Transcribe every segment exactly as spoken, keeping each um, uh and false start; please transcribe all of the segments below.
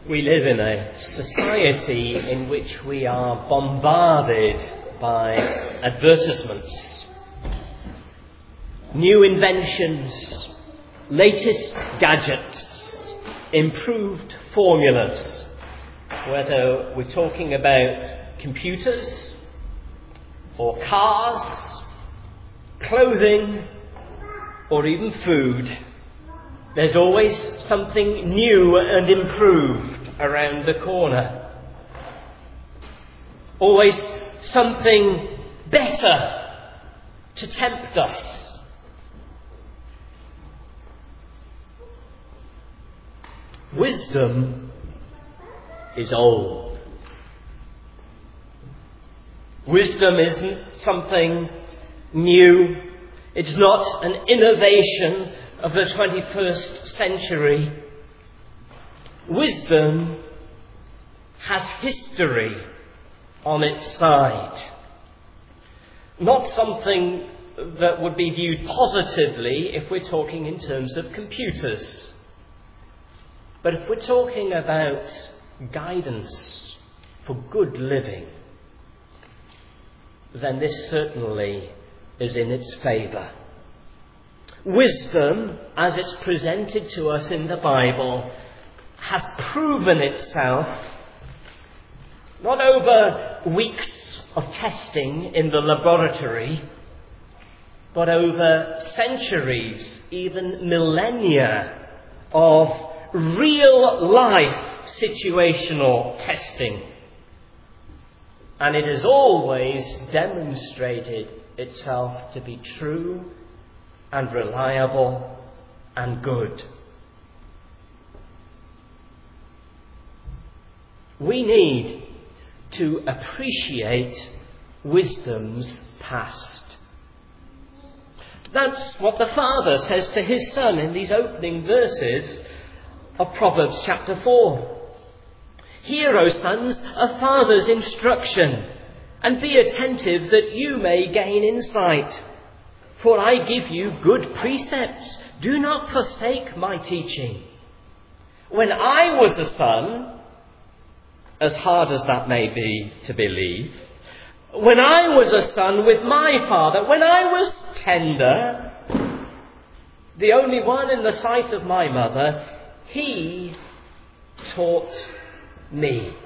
We live in a society in which we are bombarded by advertisements, new inventions, latest gadgets, improved formulas, whether we're talking about computers or cars, clothing, or even food. There's always something new and improved around the corner. Always something better to tempt us. Wisdom is old. Wisdom isn't something new. It's not an innovation of the twenty-first century. Wisdom has history on its side. Not something that would be viewed positively if we're talking in terms of computers. But if we're talking about guidance for good living, then this certainly is in its favour. Wisdom, as it's presented to us in the Bible, has proven itself not over weeks of testing in the laboratory, but over centuries, even millennia of real life situational testing. And it has always demonstrated itself to be true and reliable and good. We need to appreciate wisdom's past. That's what the Father says to his Son in these opening verses of Proverbs chapter four. Hear, O sons, a father's instruction, and be attentive that you may gain insight. For I give you good precepts. Do not forsake my teaching. When I was a son, as hard as that may be to believe, when I was a son with my father, when I was tender, the only one in the sight of my mother, he taught me.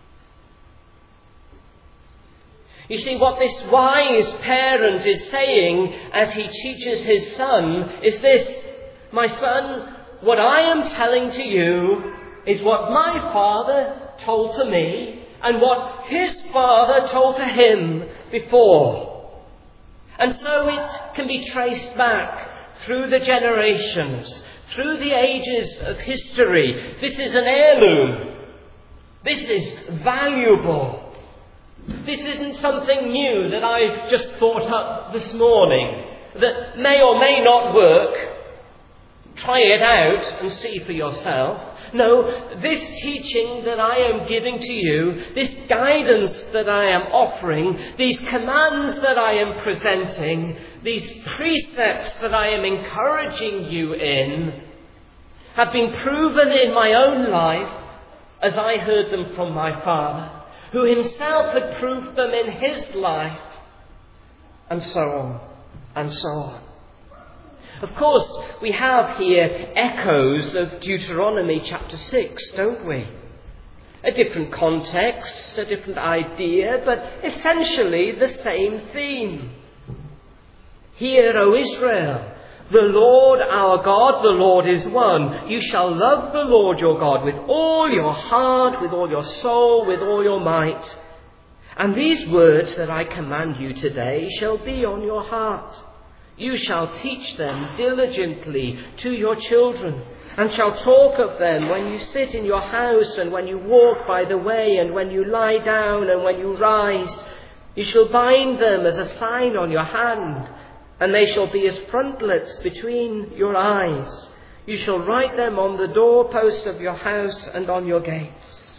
You see, what this wise parent is saying as he teaches his son is this: my son, what I am telling to you is what my father told to me and what his father told to him before. And so it can be traced back through the generations, through the ages of history. This is an heirloom. This is valuable. This isn't something new that I just thought up this morning that may or may not work. Try it out and see for yourself. No, this teaching that I am giving to you, this guidance that I am offering, these commands that I am presenting, these precepts that I am encouraging you in, have been proven in my own life as I heard them from my Father, who himself had proved them in his life, and so on, and so on. Of course, we have here echoes of Deuteronomy chapter six, don't we? A different context, a different idea, but essentially the same theme. Hear, O Israel, the Lord our God, the Lord is one. You shall love the Lord your God with all your heart, with all your soul, with all your might. And these words that I command you today shall be on your heart. You shall teach them diligently to your children, and shall talk of them when you sit in your house, and when you walk by the way, and when you lie down, and when you rise. You shall bind them as a sign on your hand, and they shall be as frontlets between your eyes. You shall write them on the doorposts of your house and on your gates.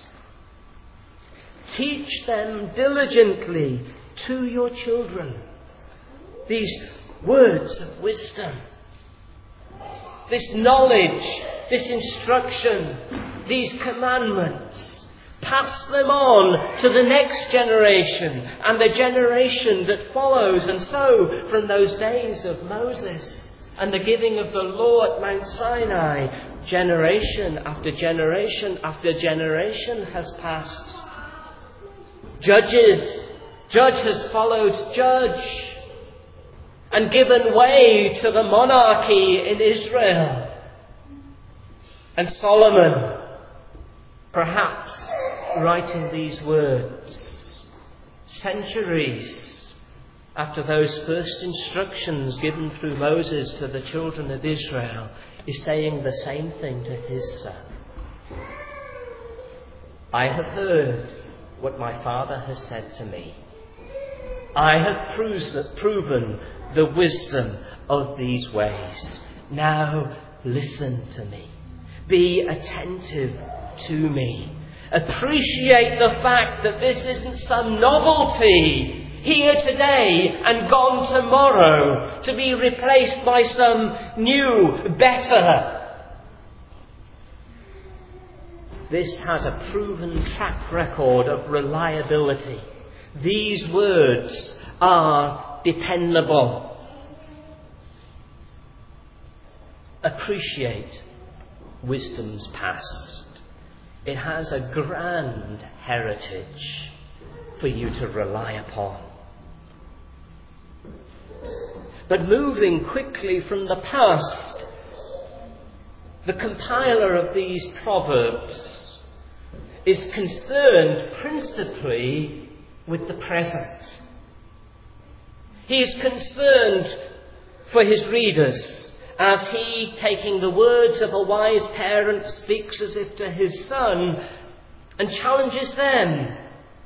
Teach them diligently to your children. These words of wisdom, this knowledge, this instruction, these commandments, pass them on to the next generation and the generation that follows. And so, from those days of Moses and the giving of the law at Mount Sinai, generation after generation after generation has passed. Judges, judge has followed judge and given way to the monarchy in Israel. And Solomon, perhaps writing these words centuries after those first instructions given through Moses to the children of Israel, is saying the same thing to his son. I have heard what my Father has said to me. I have proven the wisdom of these ways. Now listen to me. Be attentive to me. Appreciate the fact that this isn't some novelty here today and gone tomorrow to be replaced by some new, better. This has a proven track record of reliability. These words are dependable. Appreciate wisdom's past. It has a grand heritage for you to rely upon. But moving quickly from the past, the compiler of these proverbs is concerned principally with the present. He is concerned for his readers as he, taking the words of a wise parent, speaks as if to his son and challenges them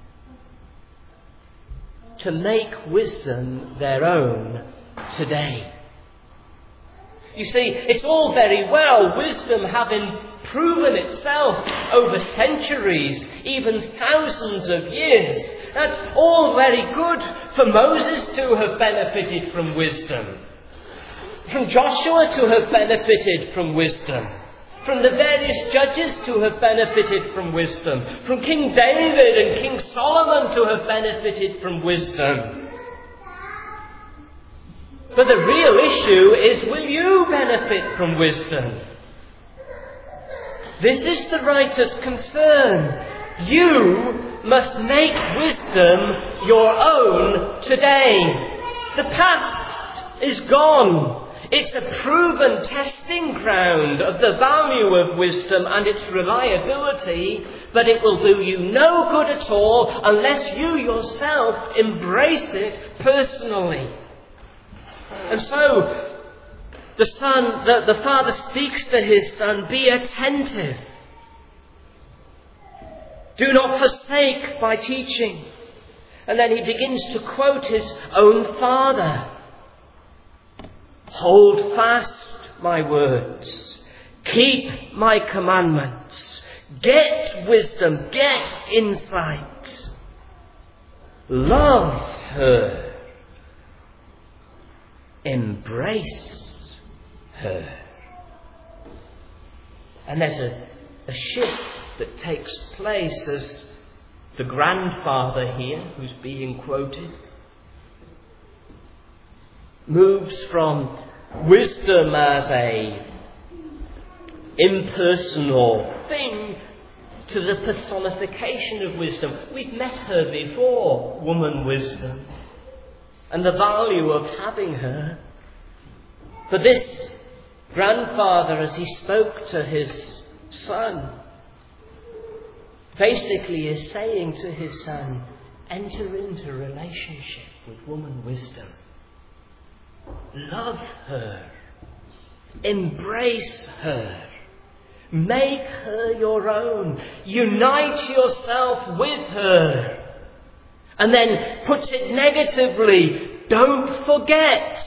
to make wisdom their own today. You see, it's all very well, wisdom having proven itself over centuries, even thousands of years. That's all very good for Moses to have benefited from wisdom, from Joshua to have benefited from wisdom, from the various judges to have benefited from wisdom, from King David and King Solomon to have benefited from wisdom. But the real issue is, will you benefit from wisdom? This is the writer's concern. You must make wisdom your own today. The past is gone. It's a proven testing ground of the value of wisdom and its reliability, but it will do you no good at all unless you yourself embrace it personally. And so, the son, the, the father speaks to his son, be attentive. Do not forsake my teaching. And then he begins to quote his own father. Hold fast my words. Keep my commandments. Get wisdom. Get insight. Love her. Embrace her. And there's a, a shift that takes place as the grandfather here, who's being quoted, moves from wisdom as a impersonal thing to the personification of wisdom. We've met her before, woman wisdom, and the value of having her. But this grandfather, as he spoke to his son, basically is saying to his son, enter into relationship with woman wisdom. Love her. Embrace her. Make her your own. Unite yourself with her. And then puts it negatively, don't forget.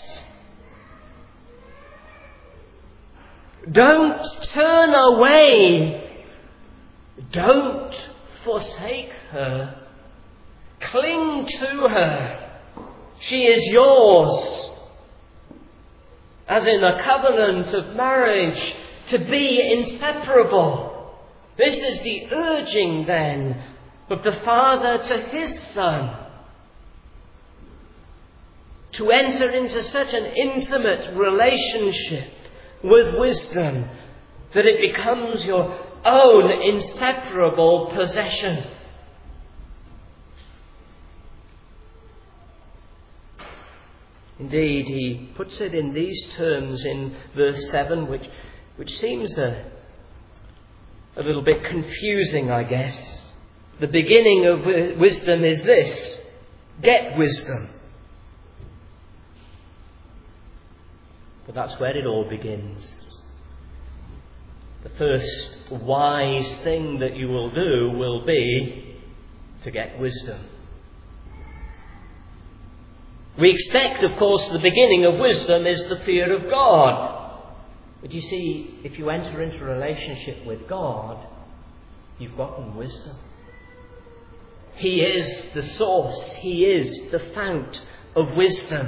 Don't turn away. Don't forsake her. Cling to her. She is yours. As in a covenant of marriage, to be inseparable. This is the urging then of the Father to his Son, to enter into such an intimate relationship with wisdom that it becomes your own inseparable possession. Indeed, he puts it in these terms in verse seven, which, which seems a, a little bit confusing, I guess. The beginning of w- wisdom is this: get wisdom. But that's where it all begins. The first wise thing that you will do will be to get wisdom. We expect, of course, the beginning of wisdom is the fear of God. But you see, if you enter into a relationship with God, you've gotten wisdom. He is the source. He is the fount of wisdom.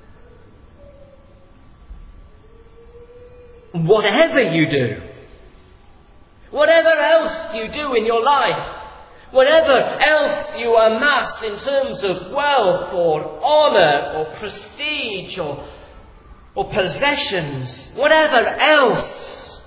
Whatever you do, whatever else you do in your life, whatever else you amass in terms of wealth or honour or prestige or, or possessions, whatever else,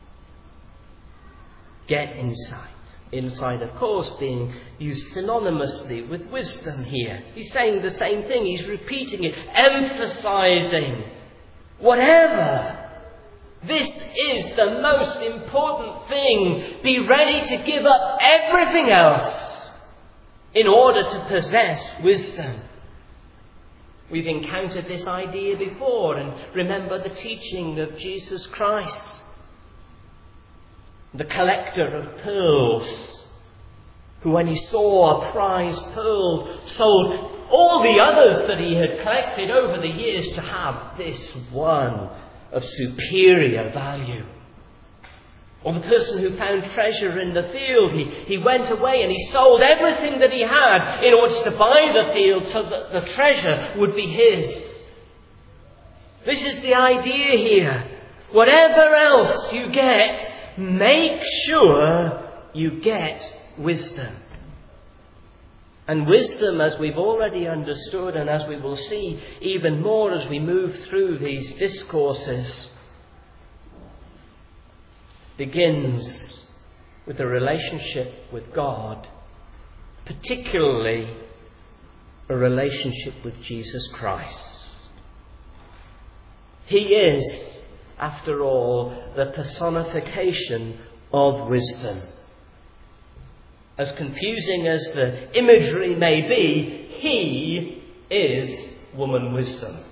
get insight. Insight, of course, being used synonymously with wisdom here. He's saying the same thing. He's repeating it, emphasising whatever. This is the most important thing. Be ready to give up everything else in order to possess wisdom. We've encountered this idea before, and remember the teaching of Jesus Christ, the collector of pearls, who when he saw a prize pearl sold all the others that he had collected over the years to have this one of superior value. Or the person who found treasure in the field, he, he went away and he sold everything that he had in order to buy the field so that the treasure would be his. This is the idea here. Whatever else you get, make sure you get wisdom. And wisdom, as we've already understood and as we will see even more as we move through these discourses, begins with a relationship with God, particularly a relationship with Jesus Christ. He is, after all, the personification of wisdom. As confusing as the imagery may be, he is woman wisdom.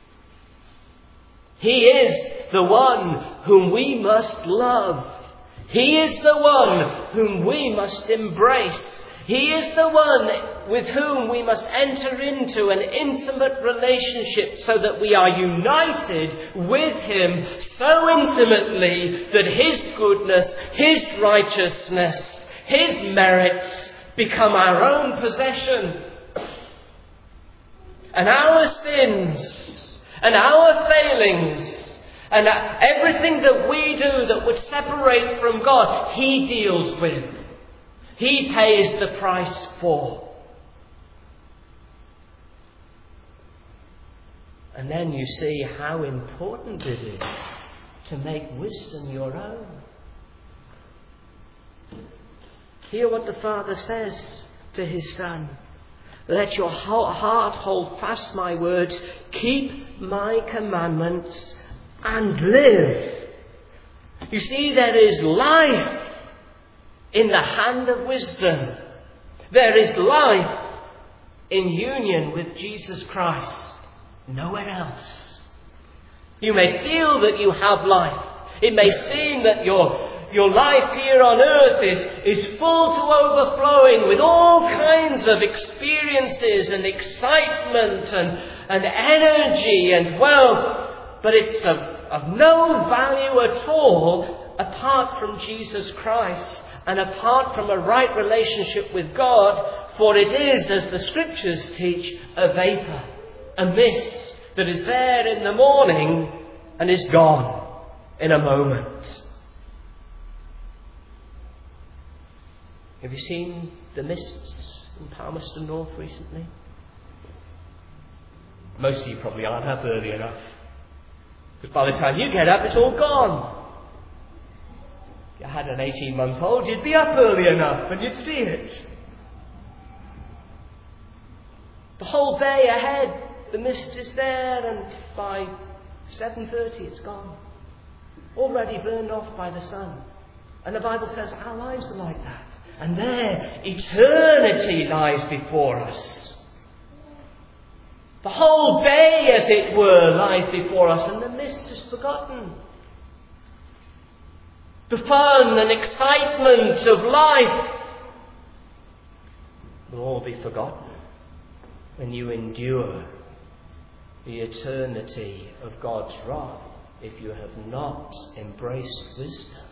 He is the one whom we must love. He is the one whom we must embrace. He is the one with whom we must enter into an intimate relationship so that we are united with him so intimately that his goodness, his righteousness, his merits become our own possession. And our sins and our failings and everything that we do that would separate from God, he deals with. He pays the price for. And then you see how important it is to make wisdom your own. Hear what the Father says to his Son. Let your heart hold fast my words. Keep my commandments and live. You see, there is life in the hand of wisdom. There is life in union with Jesus Christ. Nowhere else. You may feel that you have life. It may seem that your Your life here on earth is, is full to overflowing with all kinds of experiences and excitement and, and energy and wealth. But it's of, of no value at all apart from Jesus Christ and apart from a right relationship with God. For it is, as the Scriptures teach, a vapour, a mist that is there in the morning and is gone in a moment. Have you seen the mists in Palmerston North recently? Most of you probably aren't up early enough, because by the time you get up, it's all gone. If you had an eighteen-month-old, you'd be up early enough and you'd see it. The whole day ahead, the mist is there, and by seven thirty it's gone. Already burned off by the sun. And the Bible says our lives are like that. And there, eternity lies before us. The whole day, as it were, lies before us, and the mist is forgotten. The fun and excitement of life will all be forgotten when you endure the eternity of God's wrath if you have not embraced wisdom.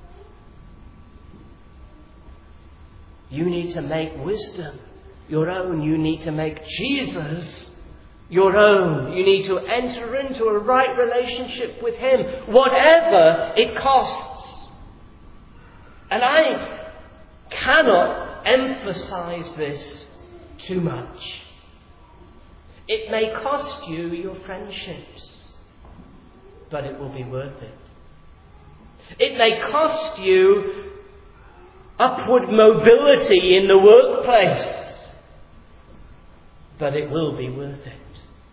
You need to make wisdom your own. You need to make Jesus your own. You need to enter into a right relationship with Him, whatever it costs. And I cannot emphasize this too much. It may cost you your friendships, but it will be worth it. It may cost you upward mobility in the workplace, but it will be worth it.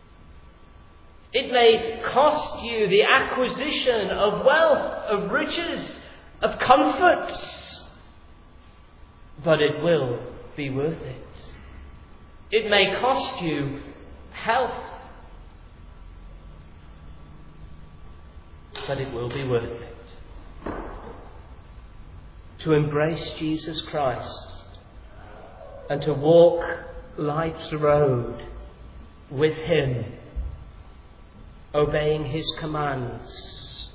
It may cost you the acquisition of wealth, of riches, of comforts, but it will be worth it. It may cost you health, but it will be worth it. To embrace Jesus Christ and to walk life's road with Him, obeying His commands,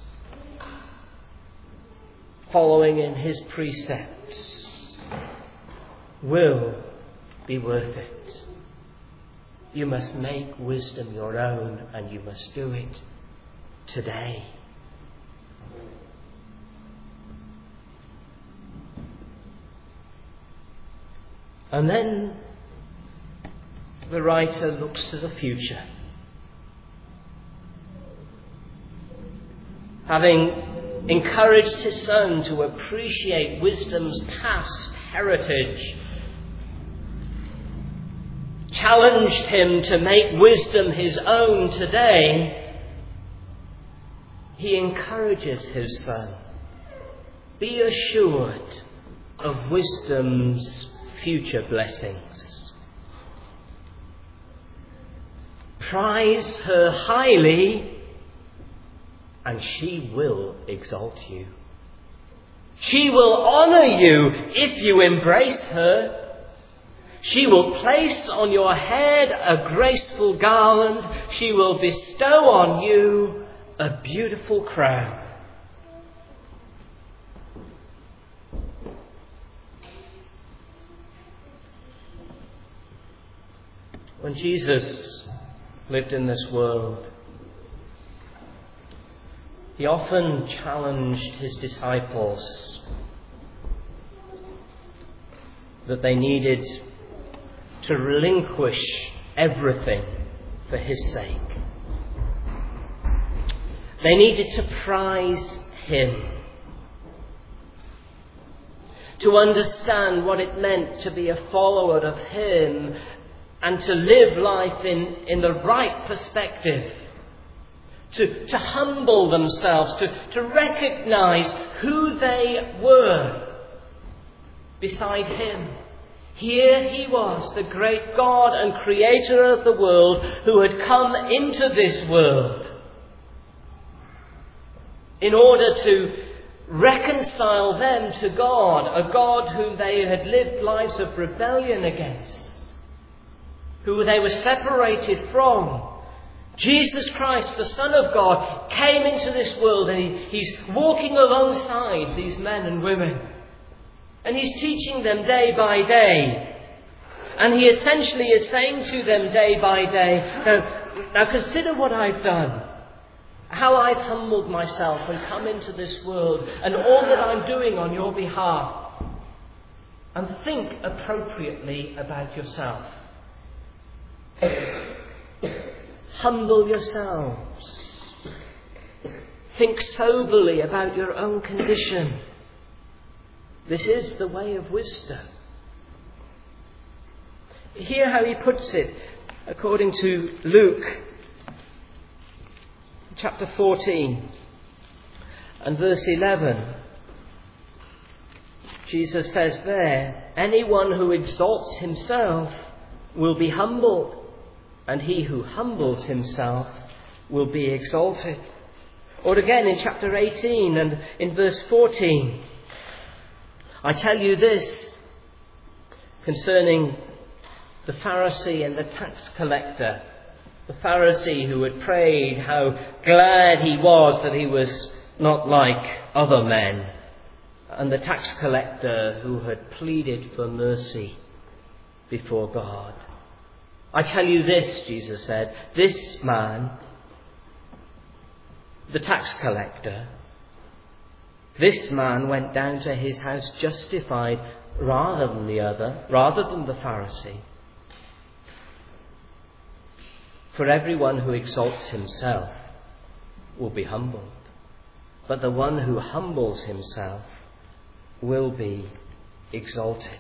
following in His precepts, will be worth it. You must make wisdom your own, and you must do it today. And then the writer looks to the future. Having encouraged his son to appreciate wisdom's past heritage, challenged him to make wisdom his own today, he encourages his son. Be assured of wisdom's future blessings. Prize her highly, and she will exalt you. She will honour you if you embrace her. She will place on your head a graceful garland. She will bestow on you a beautiful crown. When Jesus lived in this world, He often challenged His disciples that they needed to relinquish everything for His sake. They needed to prize Him, to understand what it meant to be a follower of Him and to live life in, in the right perspective. To, to humble themselves, to, to recognize who they were beside Him. Here He was, the great God and Creator of the world, who had come into this world in order to reconcile them to God, a God whom they had lived lives of rebellion against, who they were separated from. Jesus Christ, the Son of God, came into this world, and he, He's walking alongside these men and women. And He's teaching them day by day. And He essentially is saying to them day by day, now, now consider what I've done. How I've humbled myself and come into this world, and all that I'm doing on your behalf. and think appropriately about yourself. Humble yourselves. Think soberly about your own condition. This is the way of wisdom. Hear how he puts it according to Luke chapter fourteen and verse eleven. Jesus says there, anyone who exalts himself will be humbled, and he who humbles himself will be exalted. Or again in chapter eighteen and in verse fourteen, I tell you this concerning the Pharisee and the tax collector. The Pharisee who had prayed how glad he was that he was not like other men. And the tax collector who had pleaded for mercy before God. I tell you this, Jesus said, this man, the tax collector, this man went down to his house justified rather than the other, rather than the Pharisee. For everyone who exalts himself will be humbled, but the one who humbles himself will be exalted.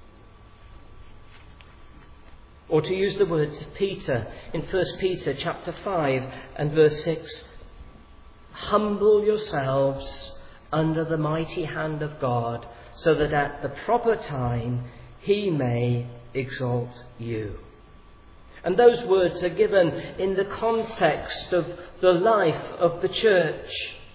Or to use the words of Peter in First Peter chapter five and verse six, humble yourselves under the mighty hand of God, so that at the proper time he may exalt you. And those words are given in the context of the life of the church.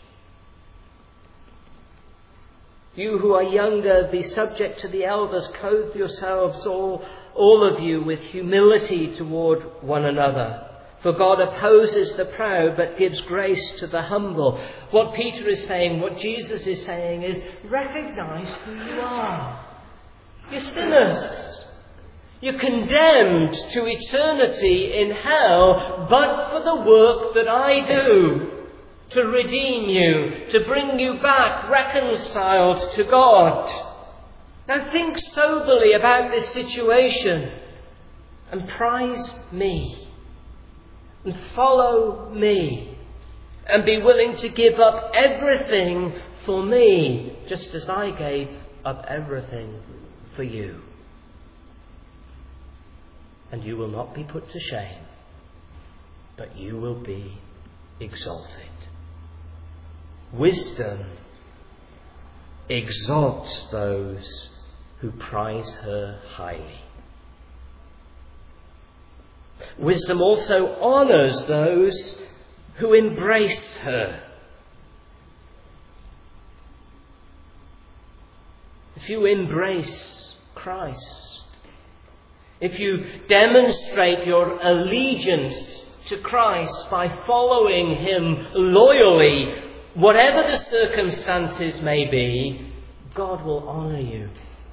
You who are younger, be subject to the elders. Clothe yourselves, all, all of you, with humility toward one another. For God opposes the proud, but gives grace to the humble. What Peter is saying, what Jesus is saying is, recognize who you are. You're sinners. You're condemned to eternity in hell, but for the work that I do. To redeem you, to bring you back reconciled to God. Now think soberly about this situation and prize me and follow me and be willing to give up everything for me, just as I gave up everything for you. And you will not be put to shame, but you will be exalted. Wisdom exalts those who prize her highly. Wisdom also honours those who embrace her. If you embrace Christ, if you demonstrate your allegiance to Christ by following him loyally, whatever the circumstances may be, God will honour you.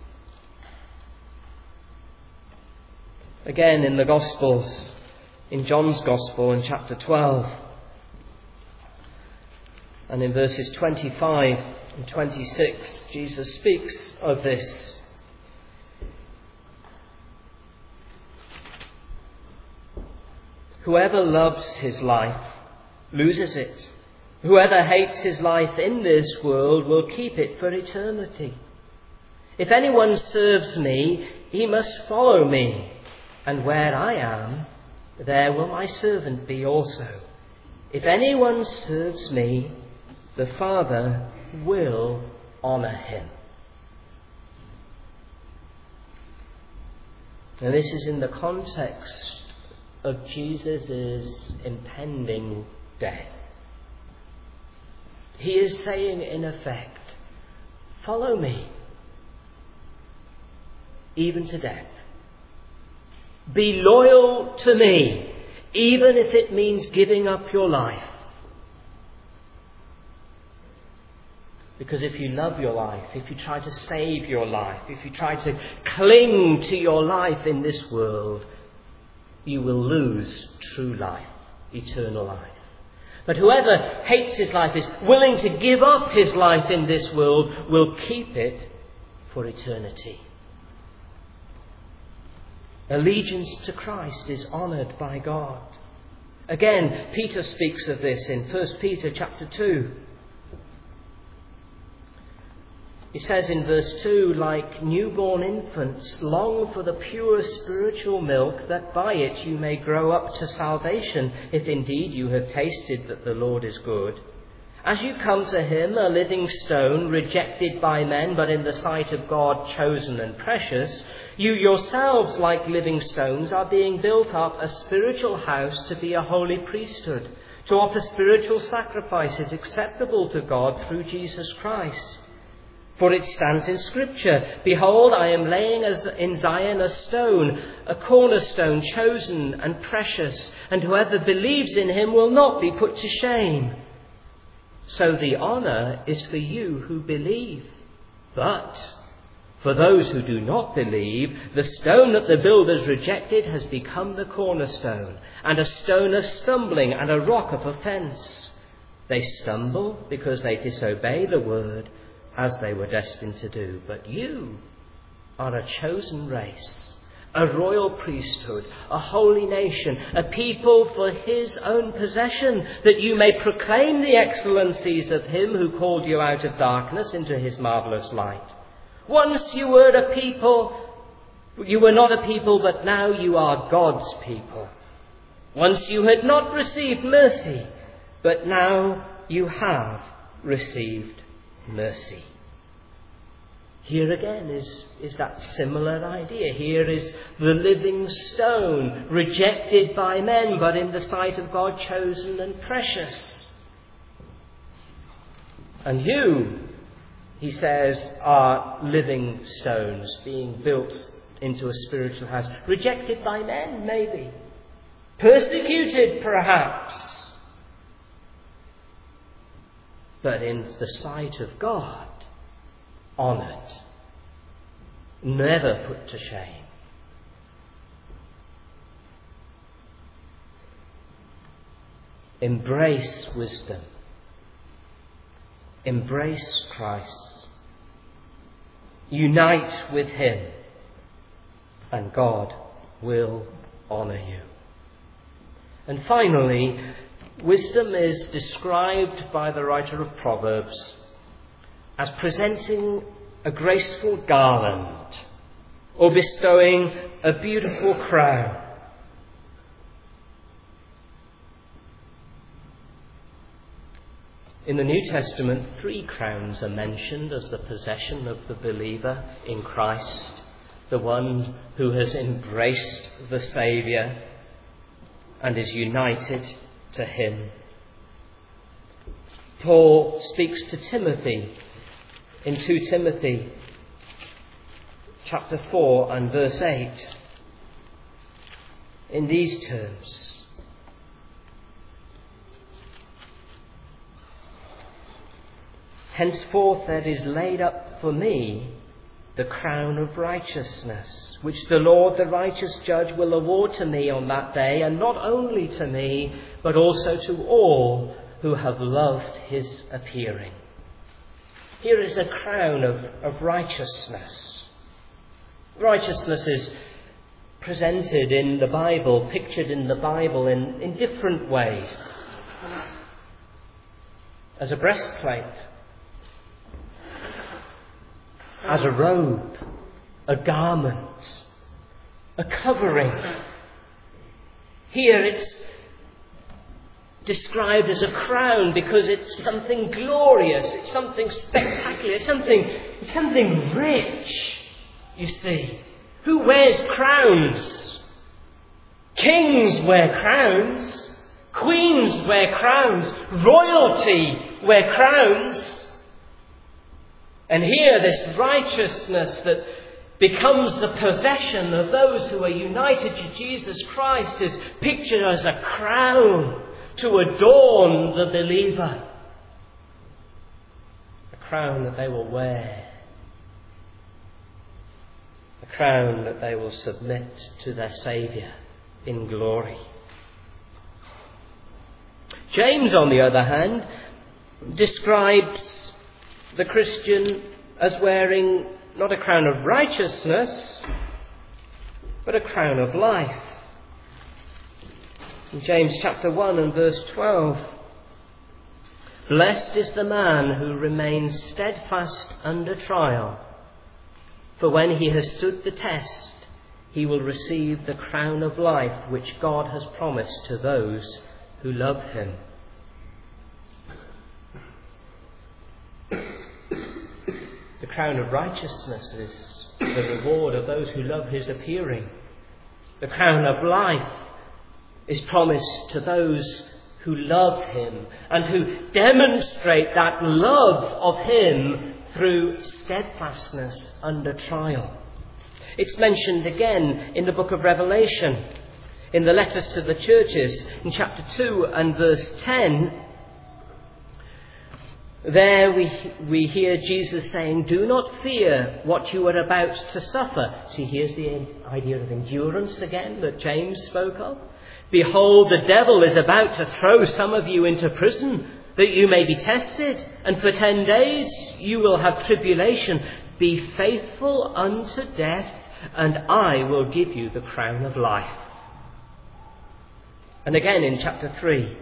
Again, in the Gospels, in John's Gospel in chapter twelve, and in verses twenty-five and twenty-six, Jesus speaks of this. Whoever loves his life loses it. Whoever hates his life in this world will keep it for eternity. If anyone serves me, he must follow me, and where I am, there will my servant be also. If anyone serves me, the Father will honour him. Now this is in the context of Jesus' impending death. He is saying, in effect, follow me, even to death. Be loyal to me, even if it means giving up your life. Because if you love your life, if you try to save your life, if you try to cling to your life in this world, you will lose true life, eternal life. But whoever hates his life, is willing to give up his life in this world, will keep it for eternity. Allegiance to Christ is honoured by God. Again, Peter speaks of this in First Peter chapter two. He says in verse two, like newborn infants, long for the pure spiritual milk, that by it you may grow up to salvation, if indeed you have tasted that the Lord is good. As you come to him, a living stone, rejected by men, but in the sight of God chosen and precious, you yourselves, like living stones, are being built up a spiritual house to be a holy priesthood, to offer spiritual sacrifices acceptable to God through Jesus Christ. For it stands in Scripture, behold, I am laying as in Zion a stone, a cornerstone chosen and precious, and whoever believes in him will not be put to shame. So the honour is for you who believe. But for those who do not believe, the stone that the builders rejected has become the cornerstone, and a stone of stumbling and a rock of offence. They stumble because they disobey the word, as they were destined to do. But you are a chosen race, a royal priesthood, a holy nation, a people for his own possession, that you may proclaim the excellencies of him who called you out of darkness into his marvellous light. Once you were a people, you were not a people, but now you are God's people. Once you had not received mercy, but now you have received mercy. Here again is, is that similar idea. Here is the living stone, rejected by men, but in the sight of God chosen and precious. And you, he says, are living stones being built into a spiritual house. Rejected by men, maybe. Persecuted, perhaps. But in the sight of God, honoured, never put to shame. Embrace wisdom. Embrace Christ. Unite with him, and God will honour you. And finally, wisdom is described by the writer of Proverbs as presenting a graceful garland or bestowing a beautiful crown. In the New Testament, three crowns are mentioned as the possession of the believer in Christ, the one who has embraced the Saviour and is united to him. Paul speaks to Timothy in Second Timothy chapter four and verse eight in these terms. Henceforth there is laid up for me the crown of righteousness, which the Lord, the righteous judge, will award to me on that day, and not only to me, but also to all who have loved his appearing. Here is a crown of, of righteousness. Righteousness is presented in the Bible, pictured in the Bible in, in different ways. As a breastplate, as a robe, a garment, a covering. Here it's described as a crown because it's something glorious, it's something spectacular, it's something, it's something rich, you see. Who wears crowns? Kings wear crowns. Queens wear crowns. Royalty wear crowns. And here, this righteousness that becomes the possession of those who are united to Jesus Christ is pictured as a crown to adorn the believer. A crown that they will wear. A crown that they will submit to their Saviour in glory. James, on the other hand, describes the Christian as wearing not a crown of righteousness, but a crown of life. In James chapter one and verse twelve, blessed is the man who remains steadfast under trial, for when he has stood the test, he will receive the crown of life which God has promised to those who love him. The crown of righteousness is the reward of those who love his appearing. The crown of life is promised to those who love him and who demonstrate that love of him through steadfastness under trial. It's mentioned again in the book of Revelation, in the letters to the churches, in chapter two and verse ten. There we, we hear Jesus saying, do not fear what you are about to suffer. See, here's the idea of endurance again that James spoke of. Behold, the devil is about to throw some of you into prison, that you may be tested, and for ten days you will have tribulation. Be faithful unto death, and I will give you the crown of life. And again in chapter three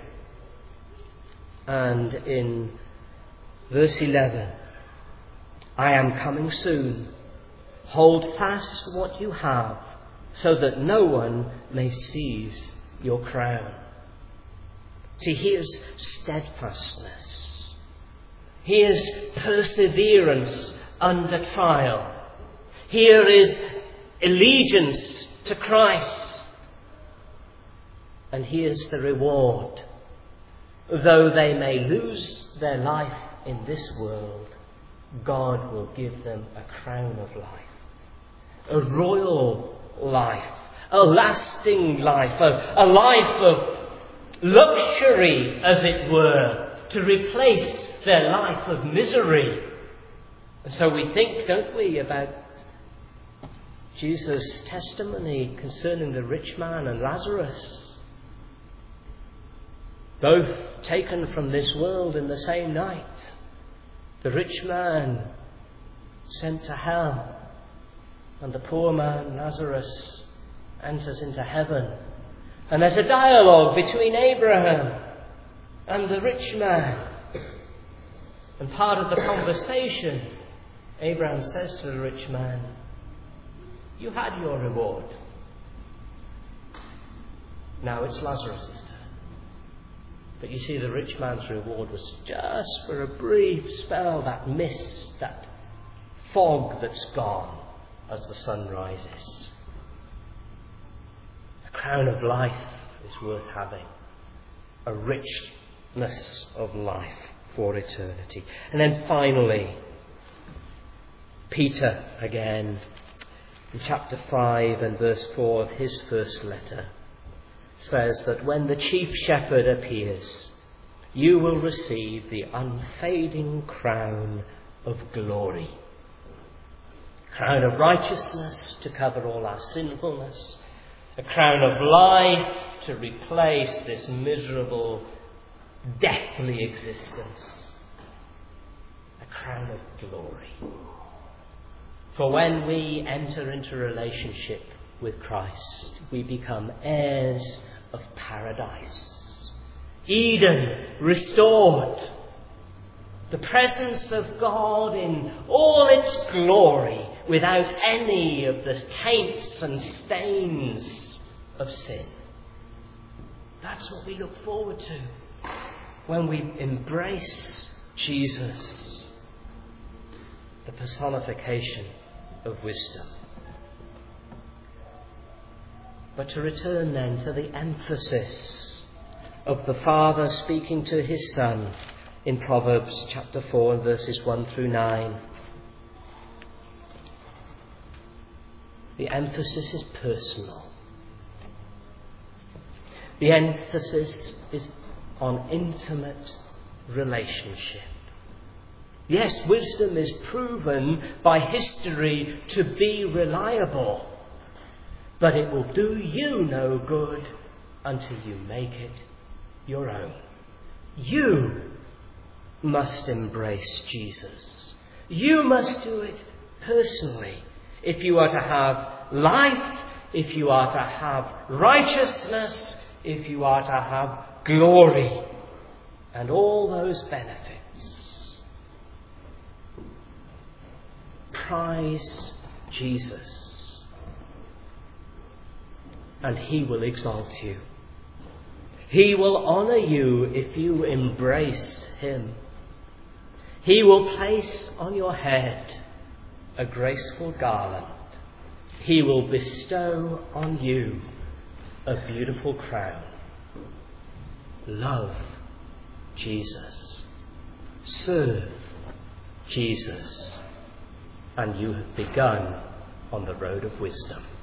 and in verse eleven, I am coming soon. Hold fast what you have, so that no one may seize your crown. See, here's steadfastness. Here's perseverance under trial. Here is allegiance to Christ. And here's the reward. Though they may lose their life in this world, God will give them a crown of life. A royal life. A lasting life. A, a life of luxury, as it were, to replace their life of misery. And so we think, don't we, about Jesus' testimony concerning the rich man and Lazarus, both taken from this world in the same night. The rich man sent to hell, and the poor man, Lazarus, enters into heaven. And there's a dialogue between Abraham and the rich man. And part of the conversation, Abraham says to the rich man, you had your reward. Now it's Lazarus' turn. But you see, the rich man's reward was just for a brief spell, that mist, that fog that's gone as the sun rises. A crown of life is worth having. A richness of life for eternity. And then finally, Peter again, in chapter five and verse four of his first letter, says that when the chief shepherd appears, you will receive the unfading crown of glory. Crown of righteousness to cover all our sinfulness. A crown of life to replace this miserable, deathly existence. A crown of glory. For when we enter into relationship with Christ, we become heirs of paradise. Eden restored. The presence of God in all its glory, without any of the taints and stains of sin. That's what we look forward to when we embrace Jesus, the personification of wisdom. But to return then to the emphasis of the Father speaking to his Son in Proverbs chapter four and verses one through nine. The emphasis is personal. The emphasis is on intimate relationship. Yes, wisdom is proven by history to be reliable, but it will do you no good until you make it your own. You must embrace Jesus. You must do it personally if you are to have life if you are to have righteousness, if you are to have glory, and all those benefits. Prize Jesus, and he will exalt you. He will honour you if you embrace him. He will place on your head a graceful garland. He will bestow on you a beautiful crown. Love Jesus. Serve Jesus. And you have begun on the road of wisdom.